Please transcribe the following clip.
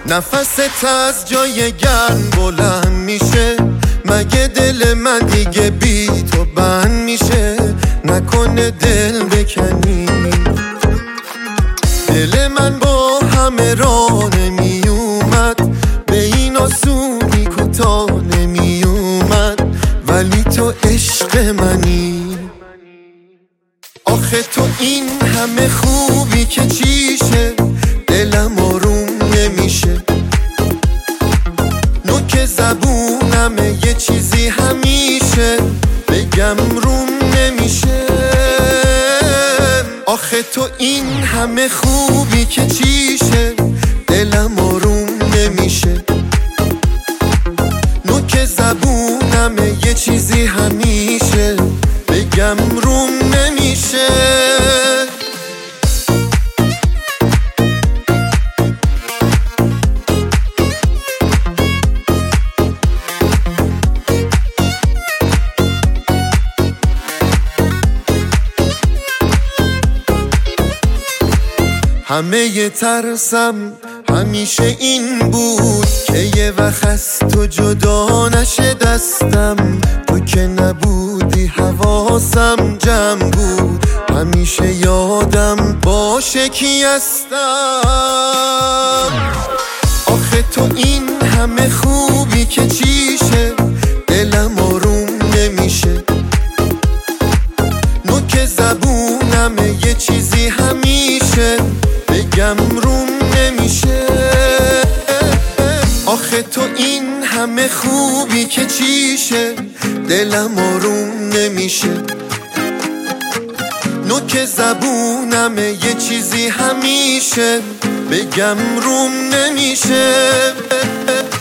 نفست از جای گرم بلند میشه، مگه دل من دیگه بی تو بند میشه؟ نکنه دل بکنی. دل من با همه راه نمی اومد، به این آسونی کوتاه نمی اومد، ولی تو عشق منی. آخه تو این همه خوبی که چیشه، دلم آروم نمیشه. نوک زبونم یه چیزی همیشه، بگم روم نمیشه. آخه تو این همه خوبی که چیشه، دلم آروم نمیشه. نوک زبونم یه چیزی همیشه، بگم روم نمیشه. همه ی ترسم همیشه این بود که یه وقت از تو جدا نشه دستم. تو که نبودی حواسم جمع بود، همیشه یادم باشه کی هستم. آخه تو این همه خوبی که چیشه، دلم آروم نمیشه. نوک زبونم یه چیزی همیشه، بگم روم نمیشه. آخه تو این همه خوبی که چیشه، دلم آروم نمیشه. نوک زبونم یه چیزی همیشه، بگم روم نمیشه.